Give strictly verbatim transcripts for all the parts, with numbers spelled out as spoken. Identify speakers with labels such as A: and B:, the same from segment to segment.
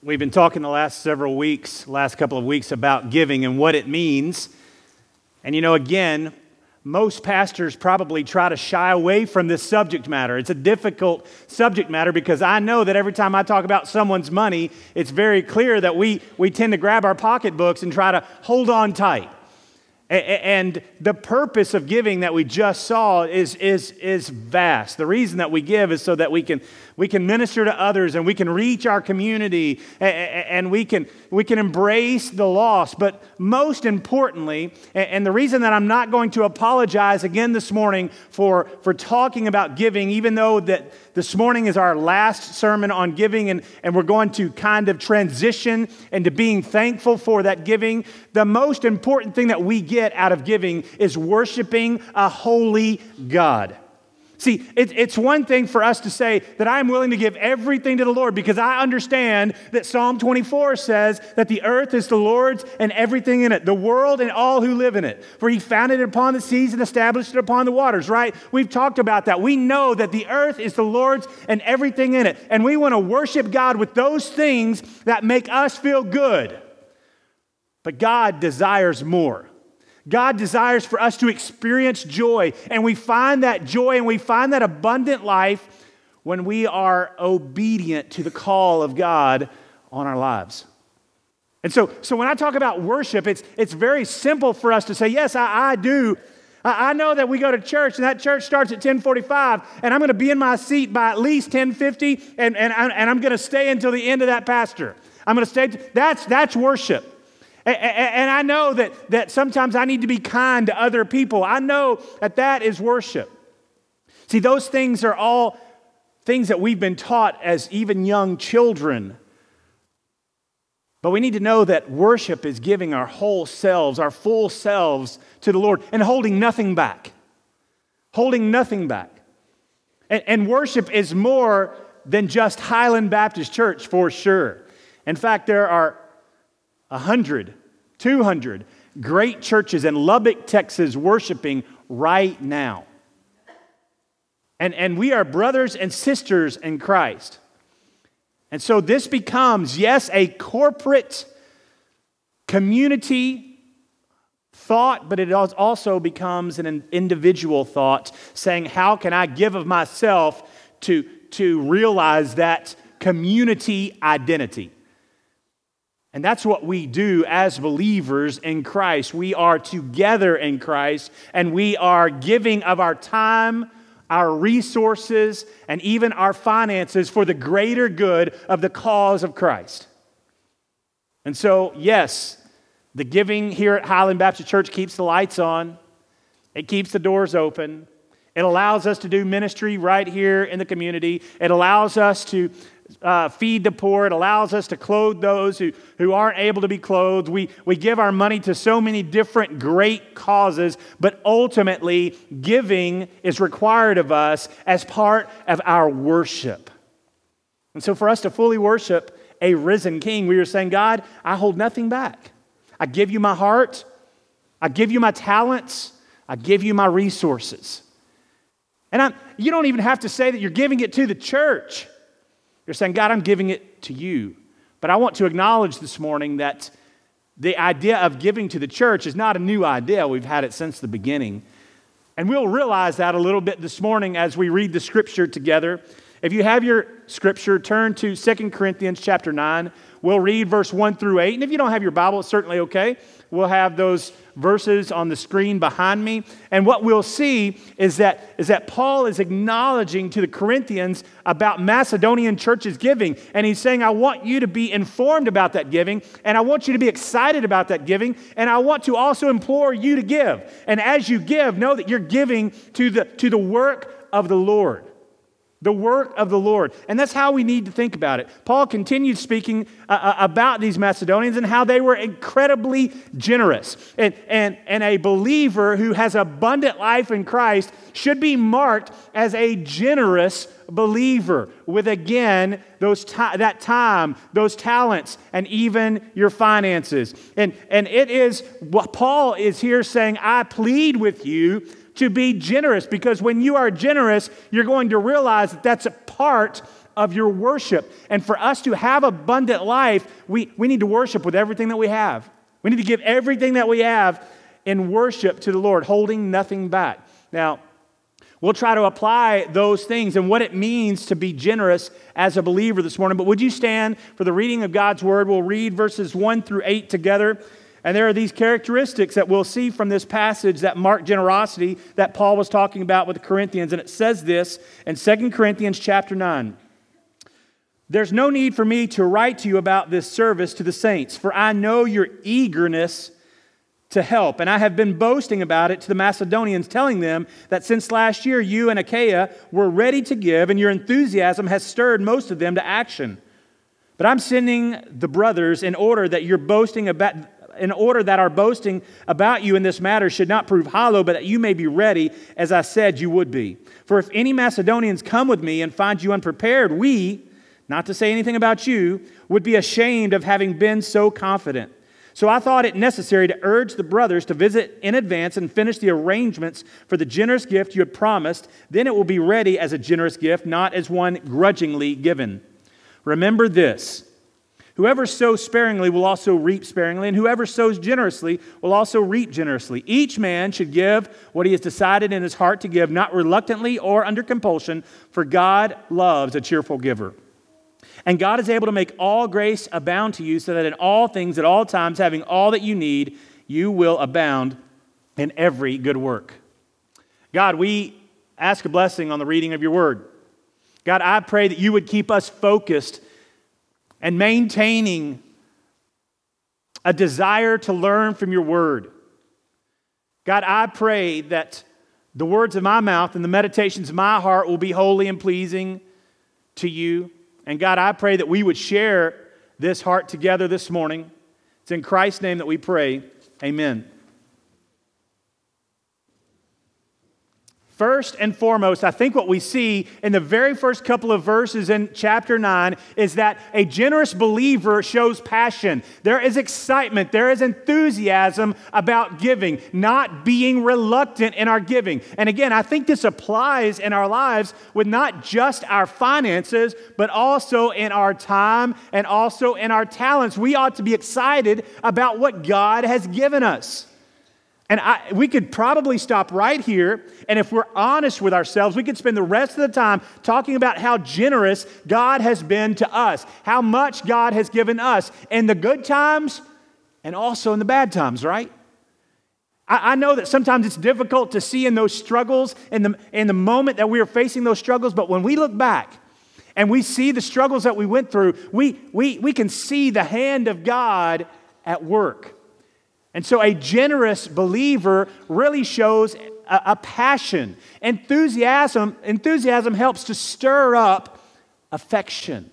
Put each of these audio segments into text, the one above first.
A: We've been talking the last several weeks, last couple of weeks about giving and what it means. And you know, again, most pastors probably try to shy away from this subject matter. It's a difficult subject matter because I know that every time I talk about someone's money, it's very clear that we, we tend to grab our pocketbooks and try to hold on tight. And the purpose of giving that we just saw is, is, is vast. The reason that we give is so that we can, we can minister to others and we can reach our community and we can, we can embrace the lost. But most importantly, and the reason that I'm not going to apologize again this morning for, for talking about giving, even though that this morning is our last sermon on giving and, and we're going to kind of transition into being thankful for that giving, the most important thing that we get out of giving is worshiping a holy God. See, it, it's one thing for us to say that I'm willing to give everything to the Lord because I understand that Psalm twenty-four says that the earth is the Lord's and everything in it, the world and all who live in it. For He founded it upon the seas and established it upon the waters, right? We've talked about that. We know that the earth is the Lord's and everything in it. And we want to worship God with those things that make us feel good. But God desires more. God desires for us to experience joy, and we find that joy and we find that abundant life when we are obedient to the call of God on our lives. And so, so when I talk about worship, it's, it's very simple for us to say, yes, I, I do. I, I know that we go to church, and that church starts at ten forty-five, and I'm going to be in my seat by at least ten fifty, and, and, and I'm going to stay until the end of that pastor. I'm going to stay. That's, that's worship. And I know that, that sometimes I need to be kind to other people. I know that that is worship. See, those things are all things that we've been taught as even young children. But we need to know that worship is giving our whole selves, our full selves to the Lord and holding nothing back. Holding nothing back. And, and worship is more than just Highland Baptist Church for sure. In fact, there are A hundred, two hundred great churches in Lubbock, Texas, worshiping right now. And, and we are brothers and sisters in Christ. And so this becomes, yes, a corporate community thought, but it also becomes an individual thought, saying, how can I give of myself to, to realize that community identity? And that's what we do as believers in Christ. We are together in Christ, and we are giving of our time, our resources, and even our finances for the greater good of the cause of Christ. And so, yes, the giving here at Highland Baptist Church keeps the lights on. It keeps the doors open. It allows us to do ministry right here in the community. It allows us to Uh, feed the poor. It allows us to clothe those who, who aren't able to be clothed. We, we give our money to so many different great causes, but ultimately giving is required of us as part of our worship. And so for us to fully worship a risen King, we are saying, God, I hold nothing back. I give you my heart. I give you my talents. I give you my resources. And I'm, you don't even have to say that you're giving it to the church. You're saying, God, I'm giving it to you. But I want to acknowledge this morning that the idea of giving to the church is not a new idea. We've had it since the beginning. And we'll realize that a little bit this morning as we read the scripture together. If you have your scripture, turn to Second Corinthians chapter nine. We'll read verse one through eight. And if you don't have your Bible, it's certainly okay. We'll have those verses on the screen behind me. And what we'll see is that, is that Paul is acknowledging to the Corinthians about Macedonian churches giving. And he's saying, I want you to be informed about that giving. And I want you to be excited about that giving. And I want to also implore you to give. And as you give, know that you're giving to the, to the work of the Lord. The work of the Lord. And that's how we need to think about it. Paul continued speaking uh, about these Macedonians and how they were incredibly generous. And, and, and a believer who has abundant life in Christ should be marked as a generous believer with, again, those ti- that time, those talents, and even your finances. And, and it is what Paul is here saying, I plead with you to be generous, because when you are generous, you're going to realize that that's a part of your worship. And for us to have abundant life, we, we need to worship with everything that we have. We need to give everything that we have in worship to the Lord, holding nothing back. Now, we'll try to apply those things and what it means to be generous as a believer this morning. But would you stand for the reading of God's Word? We'll read verses one through eight together. And there are these characteristics that we'll see from this passage that mark generosity that Paul was talking about with the Corinthians. And it says this in Second Corinthians chapter nine. There's no need for me to write to you about this service to the saints, for I know your eagerness to help. And I have been boasting about it to the Macedonians, telling them that since last year you and Achaia were ready to give, and your enthusiasm has stirred most of them to action. But I'm sending the brothers in order that you're boasting about, in order that our boasting about you in this matter should not prove hollow, but that you may be ready, as I said you would be. For if any Macedonians come with me and find you unprepared, we, not to say anything about you, would be ashamed of having been so confident. So I thought it necessary to urge the brothers to visit in advance and finish the arrangements for the generous gift you had promised. Then it will be ready as a generous gift, not as one grudgingly given. Remember this: whoever sows sparingly will also reap sparingly, and whoever sows generously will also reap generously. Each man should give what he has decided in his heart to give, not reluctantly or under compulsion, for God loves a cheerful giver. And God is able to make all grace abound to you, so that in all things, at all times, having all that you need, you will abound in every good work. God, we ask a blessing on the reading of your word. God, I pray that you would keep us focused and maintaining a desire to learn from your word. God, I pray that the words of my mouth and the meditations of my heart will be holy and pleasing to you. And God, I pray that we would share this heart together this morning. It's in Christ's name that we pray. Amen. First and foremost, I think what we see in the very first couple of verses in chapter nine is that a generous believer shows passion. There is excitement, there is enthusiasm about giving, not being reluctant in our giving. And again, I think this applies in our lives with not just our finances, but also in our time and also in our talents. We ought to be excited about what God has given us. And I, we could probably stop right here, and if we're honest with ourselves, we could spend the rest of the time talking about how generous God has been to us, how much God has given us in the good times and also in the bad times, right? I, I know that sometimes it's difficult to see in those struggles, in the, in the moment that we are facing those struggles, but when we look back and we see the struggles that we went through, we, we, we can see the hand of God at work. And so a generous believer really shows a, a passion. Enthusiasm, enthusiasm helps to stir up affection.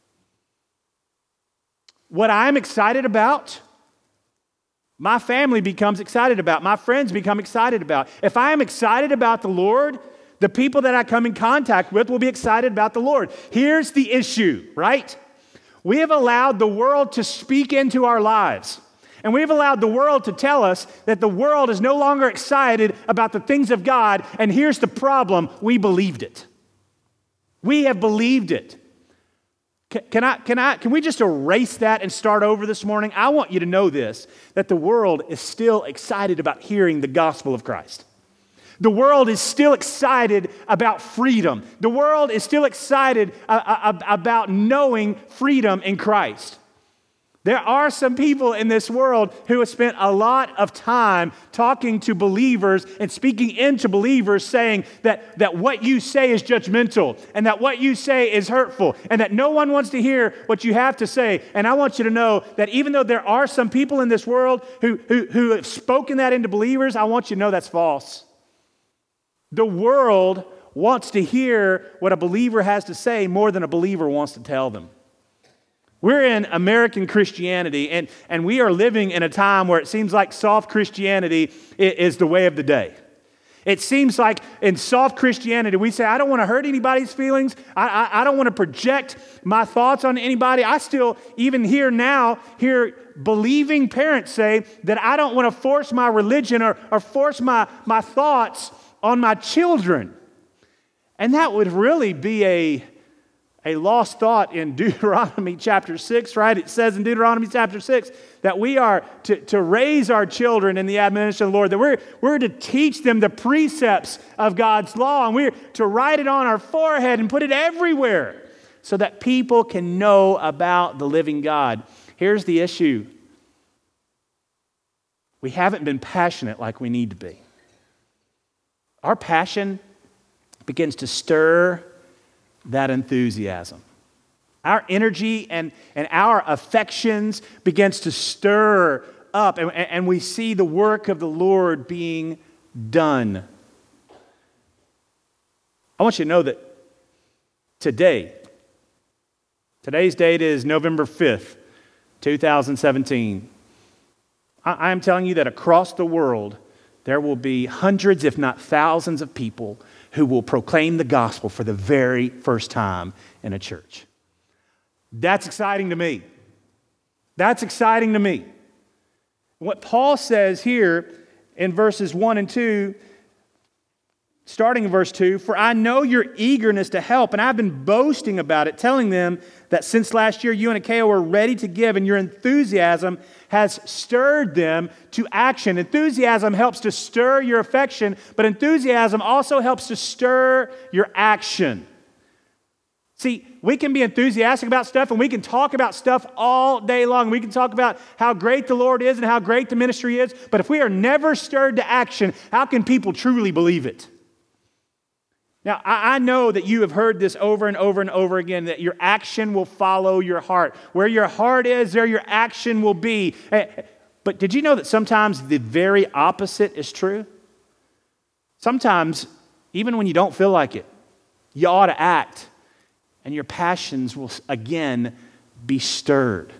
A: What I'm excited about, my family becomes excited about. My friends become excited about. If I am excited about the Lord, the people that I come in contact with will be excited about the Lord. Here's the issue, right? We have allowed the world to speak into our lives. And we've allowed the world to tell us that the world is no longer excited about the things of God. And here's the problem: we believed it. We have believed it. Can, can I, can I, can we just erase that and start over this morning? I want you to know this, that the world is still excited about hearing the gospel of Christ. The world is still excited about freedom. The world is still excited uh, uh, about knowing freedom in Christ. There are some people in this world who have spent a lot of time talking to believers and speaking into believers, saying that, that what you say is judgmental and that what you say is hurtful and that no one wants to hear what you have to say. And I want you to know that even though there are some people in this world who, who, who have spoken that into believers, I want you to know that's false. The world wants to hear what a believer has to say more than a believer wants to tell them. We're in American Christianity, and, and we are living in a time where it seems like soft Christianity is the way of the day. It seems like in soft Christianity, we say, I don't want to hurt anybody's feelings. I, I, I don't want to project my thoughts on anybody. I still, even here now, hear believing parents say that I don't want to force my religion or, or force my, my thoughts on my children. And that would really be a a lost thought in Deuteronomy chapter six, right? It says in Deuteronomy chapter six that we are to, to raise our children in the admonition of the Lord, that we're, we're to teach them the precepts of God's law, and we're to write it on our forehead and put it everywhere so that people can know about the living God. Here's the issue. We haven't been passionate like we need to be. Our passion begins to stir that enthusiasm. Our energy and, and our affections begins to stir up, and, and we see the work of the Lord being done. I want you to know that today, today's date is November fifth, two thousand seventeen. I, I am telling you that across the world, there will be hundreds, if not thousands of people who will proclaim the gospel for the very first time in a church. That's exciting to me. That's exciting to me. What Paul says here in verses one and two, starting in verse two, for I know your eagerness to help, and I've been boasting about it, telling them that since last year you and Achaia were ready to give, and your enthusiasm has stirred them to action. Enthusiasm helps to stir your affection, but enthusiasm also helps to stir your action. See, we can be enthusiastic about stuff, and we can talk about stuff all day long. We can talk about how great the Lord is and how great the ministry is, but if we are never stirred to action, how can people truly believe it? Now, I know that you have heard this over and over and over again, that your action will follow your heart. Where your heart is, there your action will be. But did you know that sometimes the very opposite is true? Sometimes, even when you don't feel like it, you ought to act, and your passions will again be stirred.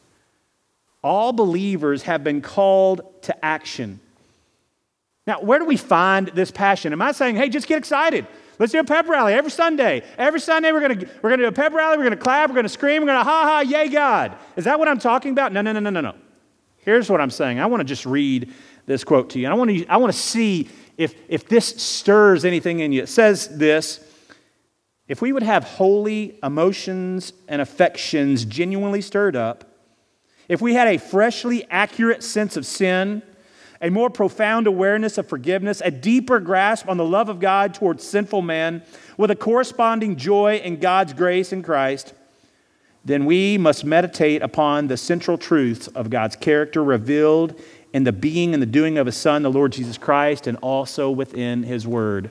A: All believers have been called to action. Now, where do we find this passion? Am I saying, hey, just get excited? Let's do a pep rally every Sunday. Every Sunday we're going to we're going to do a pep rally. We're going to clap. We're going to scream. We're going to ha ha, yay God. Is that what I'm talking about? No, no, no, no, no, no. Here's what I'm saying. I want to just read this quote to you. And I want to I want to see if if this stirs anything in you. It says this: if we would have holy emotions and affections genuinely stirred up, if we had a freshly accurate sense of sin, a more profound awareness of forgiveness, a deeper grasp on the love of God towards sinful man, with a corresponding joy in God's grace in Christ, then we must meditate upon the central truths of God's character revealed in the being and the doing of His Son, the Lord Jesus Christ, and also within His Word.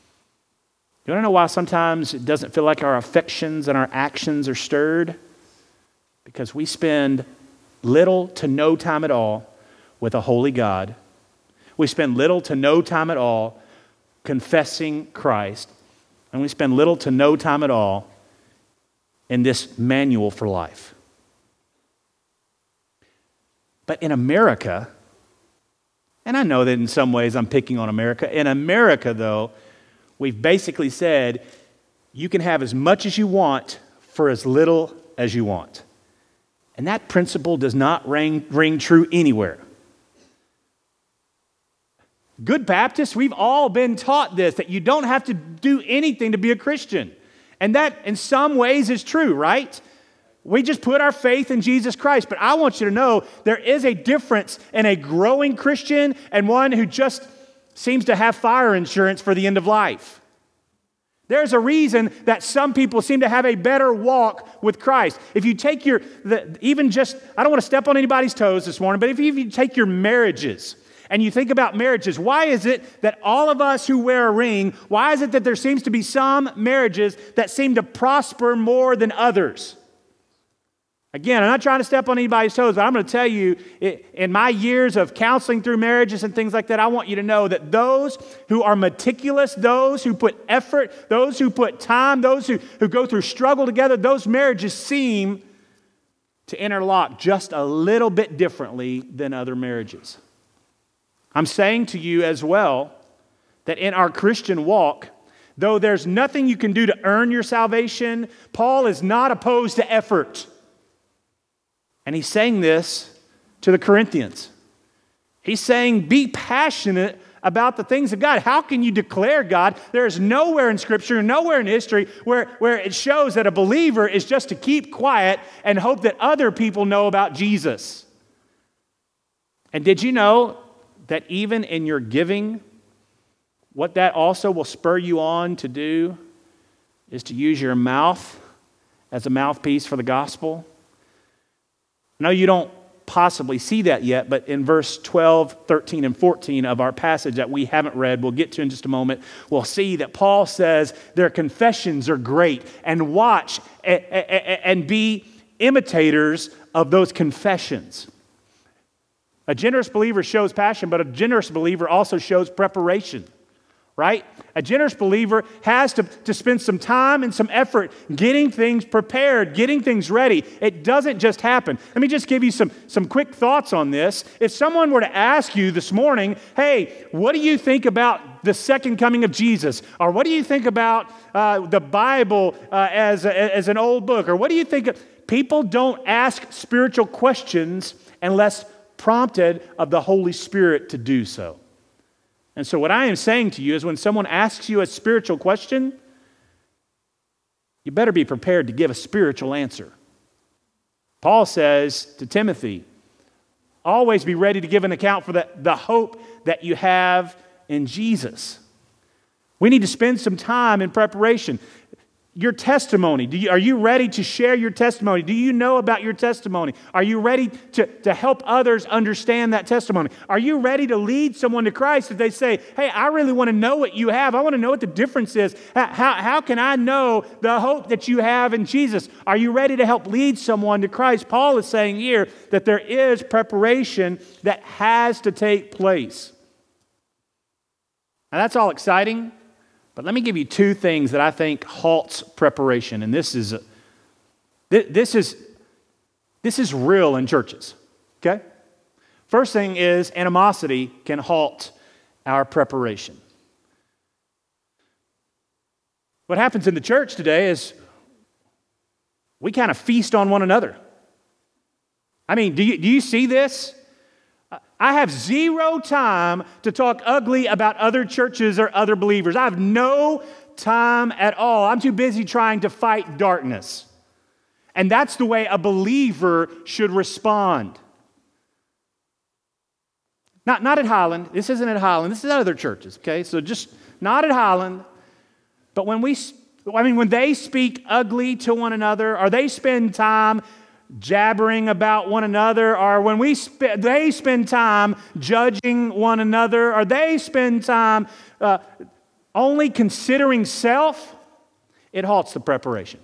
A: You want to know why sometimes it doesn't feel like our affections and our actions are stirred? Because we spend little to no time at all with a holy God. We spend little to no time at all confessing Christ. And we spend little to no time at all in this manual for life. But in America, and I know that in some ways I'm picking on America, in America though, we've basically said you can have as much as you want for as little as you want. And that principle does not ring, ring true anywhere. Good Baptists, we've all been taught this, that you don't have to do anything to be a Christian. And that in some ways is true, right? We just put our faith in Jesus Christ. But I want you to know there is a difference in a growing Christian and one who just seems to have fire insurance for the end of life. There's a reason that some people seem to have a better walk with Christ. If you take your, the, even just, I don't want to step on anybody's toes this morning, but if you, if you take your marriages, and you think about marriages, why is it that all of us who wear a ring, why is it that there seems to be some marriages that seem to prosper more than others? Again, I'm not trying to step on anybody's toes, but I'm going to tell you, in my years of counseling through marriages and things like that, I want you to know that those who are meticulous, those who put effort, those who put time, those who, who go through struggle together, those marriages seem to interlock just a little bit differently than other marriages. I'm saying to you as well that in our Christian walk, though there's nothing you can do to earn your salvation, Paul is not opposed to effort. And he's saying this to the Corinthians. He's saying, be passionate about the things of God. How can you declare God? There is nowhere in Scripture, nowhere in history where, where it shows that a believer is just to keep quiet and hope that other people know about Jesus. And did you know that even in your giving, what that also will spur you on to do is to use your mouth as a mouthpiece for the gospel? I know you don't possibly see that yet, but in verse twelve, thirteen, and fourteen of our passage that we haven't read, we'll get to in just a moment, we'll see that Paul says their confessions are great, and watch and be imitators of those confessions. A generous believer shows passion, but a generous believer also shows preparation, right? A generous believer has to, to spend some time and some effort getting things prepared, getting things ready. It doesn't just happen. Let me just give you some, some quick thoughts on this. If someone were to ask you this morning, hey, what do you think about the second coming of Jesus? Or what do you think about uh, the Bible uh, as, a, as an old book? Or what do you think of... People don't ask spiritual questions unless prompted of the Holy Spirit to do so. And so what I am saying to you is when someone asks you a spiritual question, you better be prepared to give a spiritual answer. Paul says to Timothy, always be ready to give an account for the, the hope that you have in Jesus. We need to spend some time in preparation. Your testimony, do you, are you ready to share your testimony? Do you know about your testimony? Are you ready to, to help others understand that testimony? Are you ready to lead someone to Christ if they say, hey, I really want to know what you have. I want to know what the difference is. How, how, how can I know the hope that you have in Jesus? Are you ready to help lead someone to Christ? Paul is saying here that there is preparation that has to take place. Now that's all exciting. But let me give you two things that I think halts preparation, and this is this is this is real in churches. Okay? First thing is animosity can halt our preparation. What happens in the church today is we kind of feast on one another. I mean, do you do you see this? I have zero time to talk ugly about other churches or other believers. I have no time at all. I'm too busy trying to fight darkness. And that's the way a believer should respond. Not, not at Highland. This isn't at Highland. This is at other churches, okay? So just not at Highland. But when we, I mean, when they speak ugly to one another, or they spend time jabbering about one another, or when we sp- they spend time judging one another, or they spend time uh, only considering self, it halts the preparation.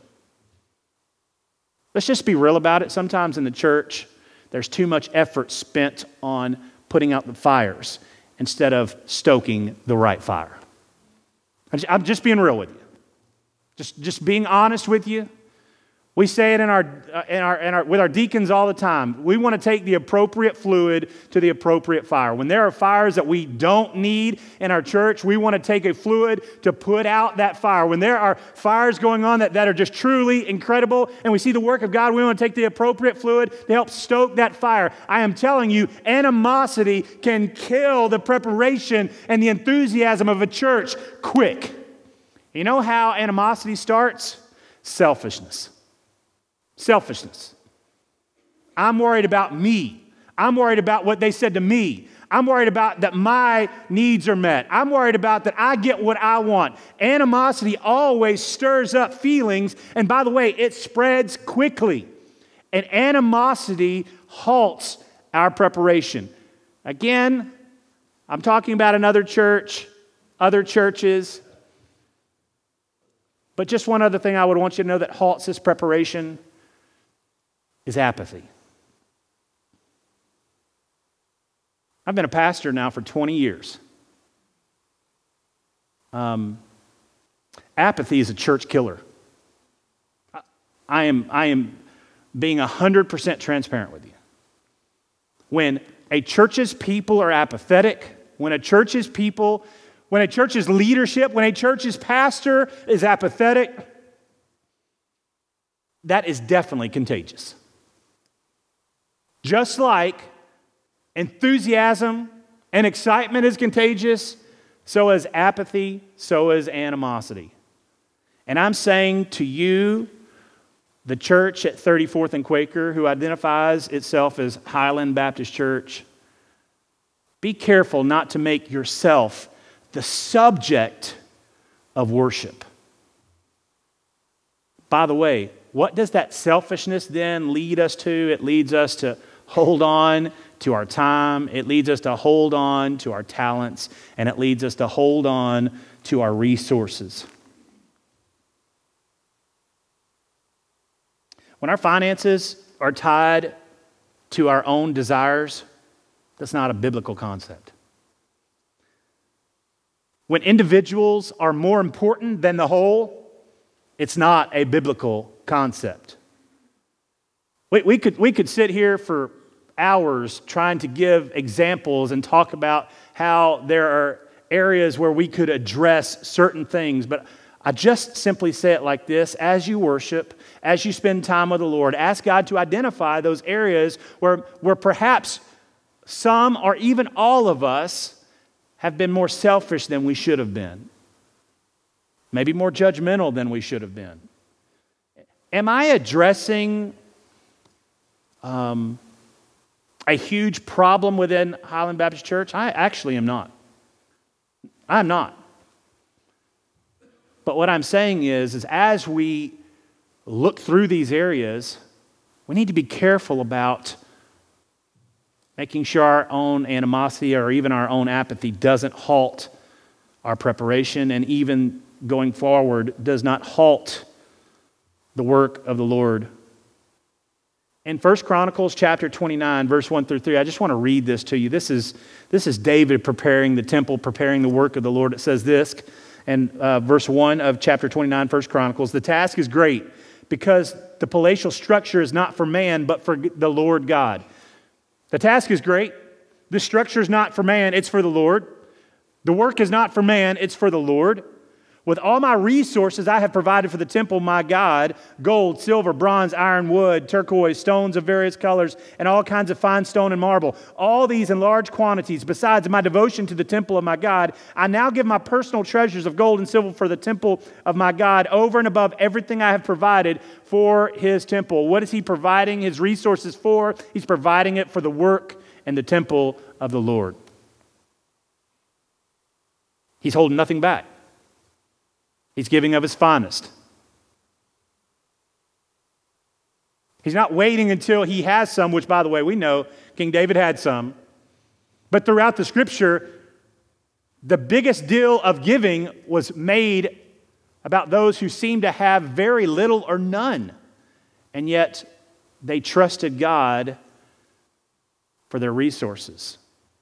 A: Let's just be real about it. Sometimes in the church, there's too much effort spent on putting out the fires instead of stoking the right fire. I'm just being real with you. Just, just being honest with you. We say it in our, uh, in our, in our, with our deacons all the time. We want to take the appropriate fluid to the appropriate fire. When there are fires that we don't need in our church, we want to take a fluid to put out that fire. When there are fires going on that, that are just truly incredible and we see the work of God, we want to take the appropriate fluid to help stoke that fire. I am telling you, animosity can kill the preparation and the enthusiasm of a church quick. You know how animosity starts? Selfishness. Selfishness. I'm worried about me. I'm worried about what they said to me. I'm worried about that my needs are met. I'm worried about that I get what I want. Animosity always stirs up feelings, and by the way, it spreads quickly. And animosity halts our preparation. Again, I'm talking about another church, other churches. But just one other thing I would want you to know that halts this preparation is apathy. I've been a pastor now for twenty years. Um, apathy is a church killer. I am, I am being one hundred percent transparent with you. When a church's people are apathetic, when a church's people, when a church's leadership, when a church's pastor is apathetic, that is definitely contagious. Just like enthusiasm And excitement is contagious, so is apathy, so is animosity. And I'm saying to you, the church at thirty-fourth and Quaker, who identifies itself as Highland Baptist Church, be careful not to make yourself the subject of worship. By the way, what does that selfishness then lead us to? It leads us to hold on to our time. It leads us to hold on to our talents. And it leads us to hold on to our resources. When our finances are tied to our own desires, that's not a biblical concept. When individuals are more important than the whole, it's not a biblical concept. We, we, could, we could sit here for hours trying to give examples and talk about how there are areas where we could address certain things, but I just simply say it like this: as you worship, as you spend time with the Lord, ask God to identify those areas where, where perhaps some or even all of us have been more selfish than we should have been. Maybe more judgmental than we should have been. Am I addressing um, a huge problem within Highland Baptist Church? I actually am not. I'm not. But what I'm saying is, is as we look through these areas, we need to be careful about making sure our own animosity or even our own apathy doesn't halt our preparation, and even going forward does not halt the work of the Lord. In First Chronicles chapter twenty-nine, verse one through three, I just want to read this to you. This is, this is David preparing the temple, preparing the work of the Lord. It says this, and uh, verse one of chapter twenty-nine, First Chronicles: "The task is great, because the palatial structure is not for man, but for the Lord God." The task is great. The structure is not for man, it's for the Lord. The work is not for man, it's for the Lord. "With all my resources I have provided for the temple, my God, gold, silver, bronze, iron, wood, turquoise, stones of various colors, and all kinds of fine stone and marble. All these in large quantities. Besides my devotion to the temple of my God, I now give my personal treasures of gold and silver for the temple of my God, over and above everything I have provided for his temple." What is he providing his resources for? He's providing it for the work and the temple of the Lord. He's holding nothing back. He's giving of his finest. He's not waiting until he has some, which, by the way, we know King David had some. But throughout the Scripture, the biggest deal of giving was made about those who seemed to have very little or none. And yet, they trusted God for their resources.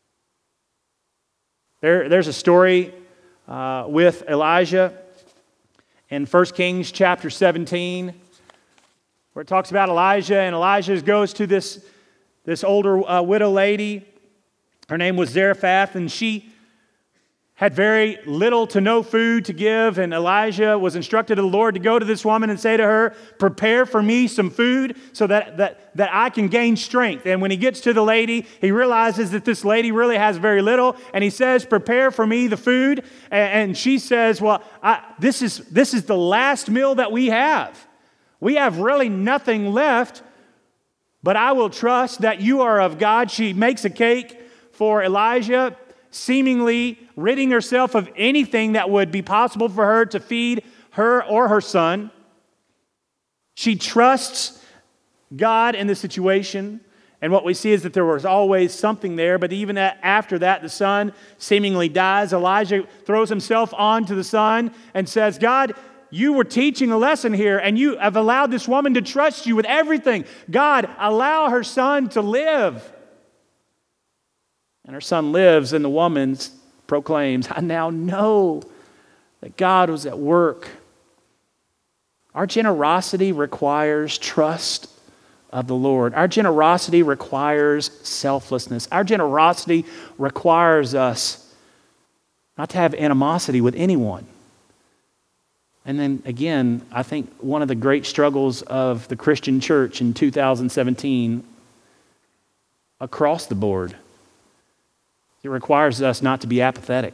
A: There, there's a story uh, with Elijah in First Kings chapter seventeen, where it talks about Elijah, and Elijah goes to this, this older uh, widow lady. Her name was Zarephath, and she had very little to no food to give, and Elijah was instructed of the Lord to go to this woman and say to her, "Prepare for me some food so that, that, that I can gain strength." And when he gets to the lady, he realizes that this lady really has very little, and he says, "Prepare for me the food." And, and she says, "Well, I, this is, this is the last meal that we have. We have really nothing left, but I will trust that you are of God." She makes a cake for Elijah, seemingly ridding herself of anything that would be possible for her to feed her or her son. She trusts God in the situation, and what we see is that there was always something there, but even after that, the son seemingly dies. Elijah throws himself onto the son and says, "God, you were teaching a lesson here, and you have allowed this woman to trust you with everything. God, allow her son to live." And her son lives, and the woman proclaims, "I now know that God was at work." Our generosity requires trust of the Lord. Our generosity requires selflessness. Our generosity requires us not to have animosity with anyone. And then again, I think one of the great struggles of the Christian church in two thousand seventeen across the board It requires us not to be apathetic,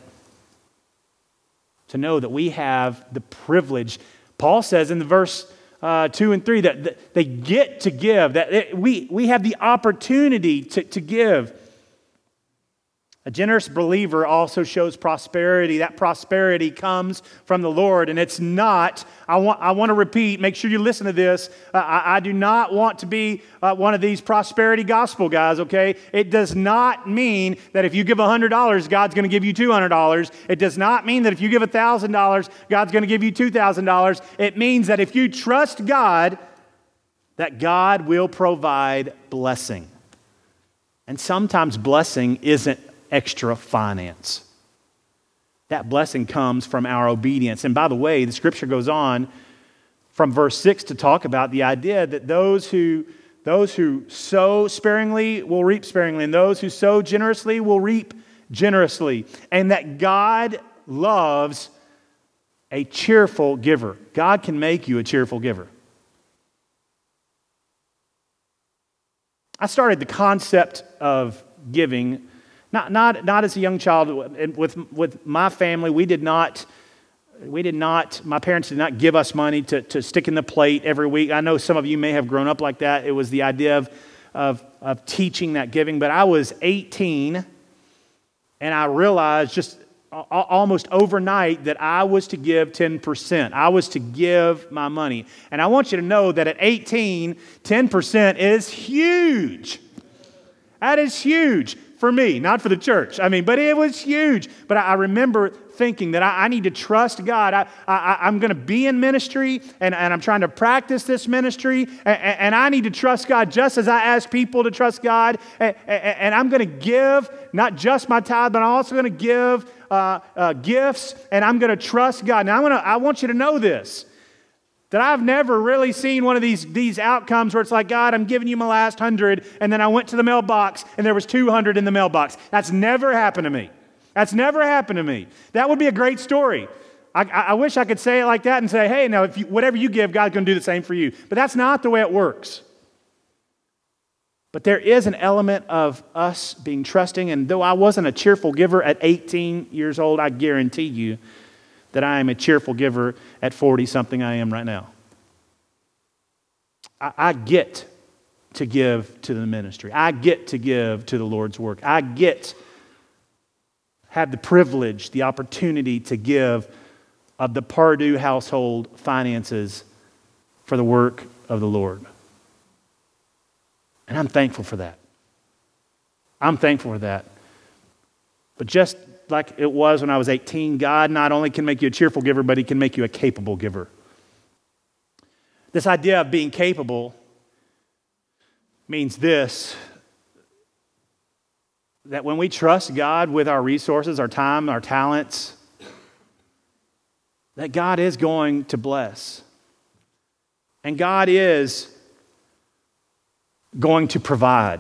A: to know that we have the privilege. Paul says in the verse uh, two and three that, that they get to give, that it, we, we have the opportunity to, to give. A generous believer also shows prosperity. That prosperity comes from the Lord, and it's not, I want, I want to repeat, make sure you listen to this. Uh, I, I do not want to be uh, one of these prosperity gospel guys, okay? It does not mean that if you give one hundred dollars, God's going to give you two hundred dollars. It does not mean that if you give one thousand dollars, God's going to give you two thousand dollars. It means that if you trust God, that God will provide blessing. And sometimes blessing isn't extra finance. That blessing comes from our obedience. And by the way, the scripture goes on from verse six to talk about the idea that those who those who sow sparingly will reap sparingly, and those who sow generously will reap generously. And that God loves a cheerful giver. God can make you a cheerful giver. I started the concept of giving Not, not, not as a young child. With, with my family, we did not, we did not, my parents did not give us money to, to stick in the plate every week. I know some of you may have grown up like that. It was the idea of, of, of teaching that giving. But I was eighteen, and I realized just almost overnight that I was to give ten percent. I was to give my money. And I want you to know that at eighteen, ten percent is huge. That is huge. For me, not for the church. I mean, but it was huge. But I, I remember thinking that I, I need to trust God. I, I, I'm going to be in ministry, and, and I'm trying to practice this ministry, and, and I need to trust God just as I ask people to trust God. And, and I'm going to give not just my tithe, but I'm also going to give uh, uh, gifts, and I'm going to trust God. Now, I'm gonna, I want you to know this, that I've never really seen one of these, these outcomes where it's like, God, I'm giving you my last hundred, and then I went to the mailbox, and there was two hundred in the mailbox. That's never happened to me. That's never happened to me. That would be a great story. I, I wish I could say it like that and say, hey, now, if you, whatever you give, God's going to do the same for you. But that's not the way it works. But there is an element of us being trusting, and though I wasn't a cheerful giver at eighteen years old, I guarantee you that I am a cheerful giver at forty-something I am right now. I, I get to give to the ministry. I get to give to the Lord's work. I get, have the privilege, the opportunity to give of the Pardue household finances for the work of the Lord. And I'm thankful for that. I'm thankful for that. But just like it was when I was eighteen, God not only can make you a cheerful giver, but He can make you a capable giver. This idea of being capable means this, that when we trust God with our resources, our time, our talents, that God is going to bless. And God is going to provide.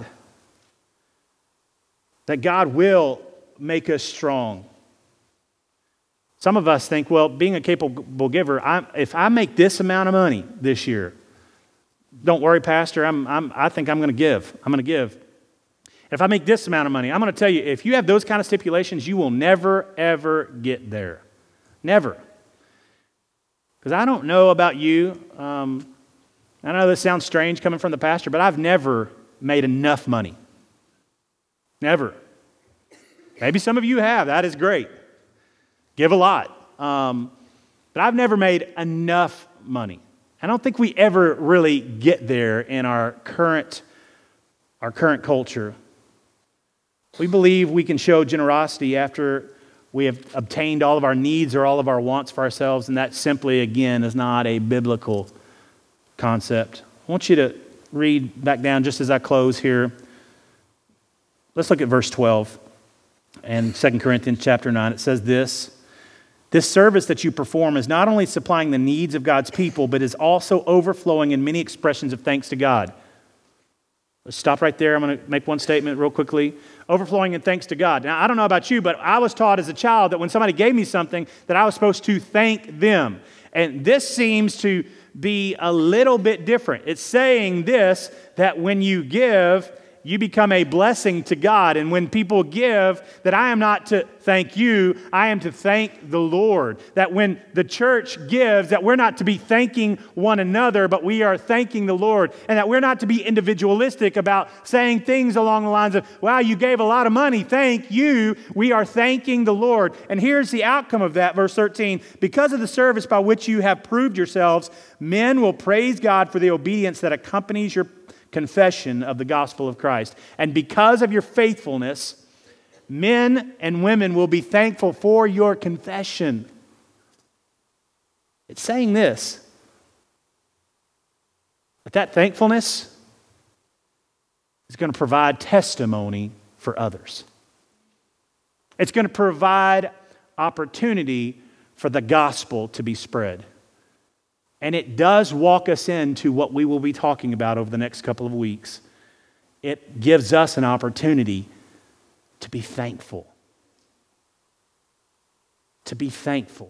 A: That God will make us strong. Some of us think, well, being a capable giver, I, if I make this amount of money this year, don't worry, Pastor, I'm, I'm, I think I'm going to give. I'm going to give. If I make this amount of money, I'm going to tell you, if you have those kind of stipulations, you will never, ever get there. Never. Because I don't know about you. Um, I know this sounds strange coming from the pastor, but I've never made enough money. Never. Maybe some of you have. That is great. Give a lot. Um, but I've never made enough money. I don't think we ever really get there in our current, our current culture. We believe we can show generosity after we have obtained all of our needs or all of our wants for ourselves, and that simply, again, is not a biblical concept. I want you to read back down just as I close here. Let's look at verse twelve. And Second Corinthians chapter nine, it says this, this service that you perform is not only supplying the needs of God's people, but is also overflowing in many expressions of thanks to God. Let's stop right there. I'm going to make one statement real quickly. Overflowing in thanks to God. Now, I don't know about you, but I was taught as a child that when somebody gave me something, that I was supposed to thank them. And this seems to be a little bit different. It's saying this, that when you give, you become a blessing to God. And when people give, that I am not to thank you, I am to thank the Lord. That when the church gives, that we're not to be thanking one another, but we are thanking the Lord. And that we're not to be individualistic about saying things along the lines of, wow, you gave a lot of money, thank you. We are thanking the Lord. And here's the outcome of that, verse thirteen. Because of the service by which you have proved yourselves, men will praise God for the obedience that accompanies your confession of the gospel of Christ. And because of your faithfulness, men and women will be thankful for your confession. It's saying this, that that thankfulness is going to provide testimony for others. It's going to provide opportunity for the gospel to be spread. And it does walk us into what we will be talking about over the next couple of weeks. It gives us an opportunity to be thankful. To be thankful.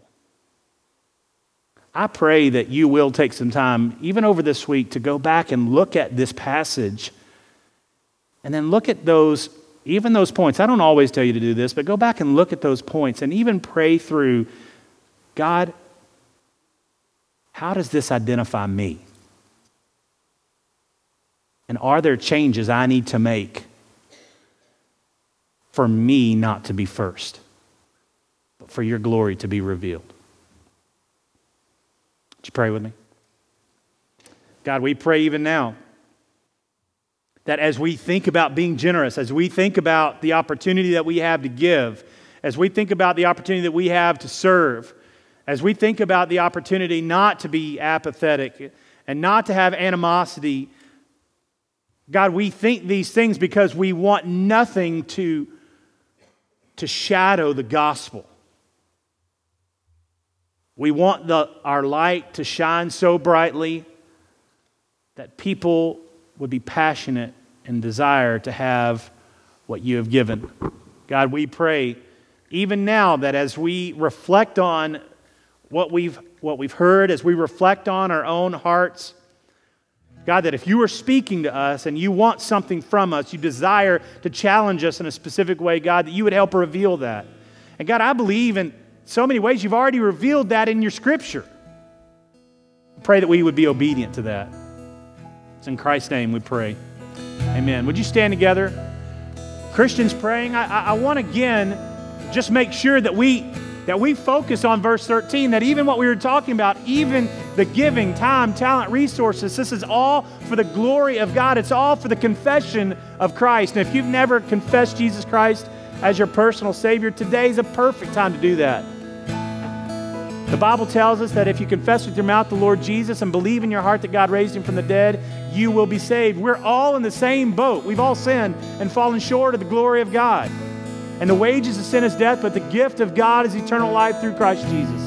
A: I pray that you will take some time, even over this week, to go back and look at this passage and then look at those, even those points. I don't always tell you to do this, but go back and look at those points and even pray through, God, how does this identify me? And are there changes I need to make for me not to be first, but for your glory to be revealed? Would you pray with me? God, we pray even now that as we think about being generous, as we think about the opportunity that we have to give, as we think about the opportunity that we have to serve, as we think about the opportunity not to be apathetic and not to have animosity, God, we think these things because we want nothing to, to shadow the gospel. We want the, our light to shine so brightly that people would be passionate and desire to have what you have given. God, we pray even now that as we reflect on what we've, what we've heard, as we reflect on our own hearts, God, that if you are speaking to us and you want something from us, you desire to challenge us in a specific way, God, that you would help reveal that. And God, I believe in so many ways you've already revealed that in your Scripture. I pray that we would be obedient to that. It's in Christ's name we pray. Amen. Would you stand together? Christians praying, I, I, I want again just make sure that we that we focus on verse thirteen, that even what we were talking about, even the giving, time, talent, resources, this is all for the glory of God. It's all for the confession of Christ. And if you've never confessed Jesus Christ as your personal Savior, today is a perfect time to do that. The Bible tells us that if you confess with your mouth the Lord Jesus and believe in your heart that God raised him from the dead, you will be saved. We're all in the same boat. We've all sinned and fallen short of the glory of God. And the wages of sin is death, but the gift of God is eternal life through Christ Jesus.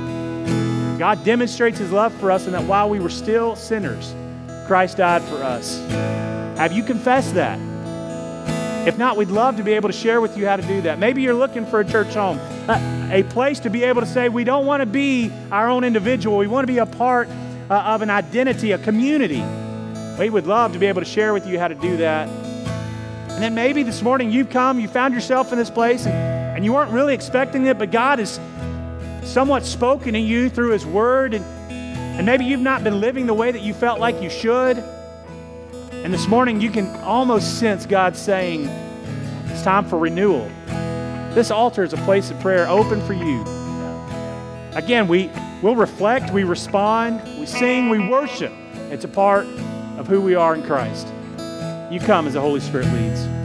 A: God demonstrates his love for us in that while we were still sinners, Christ died for us. Have you confessed that? If not, we'd love to be able to share with you how to do that. Maybe you're looking for a church home, a place to be able to say we don't want to be our own individual. We want to be a part uh, of an identity, a community. We would love to be able to share with you how to do that. And then maybe this morning you've come, you found yourself in this place, and, and you weren't really expecting it, but God has somewhat spoken to you through his word, and, and maybe you've not been living the way that you felt like you should. And this morning you can almost sense God saying, it's time for renewal. This altar is a place of prayer open for you. Again, we will reflect, we respond, we sing, we worship. It's a part of who we are in Christ. You come as the Holy Spirit leads.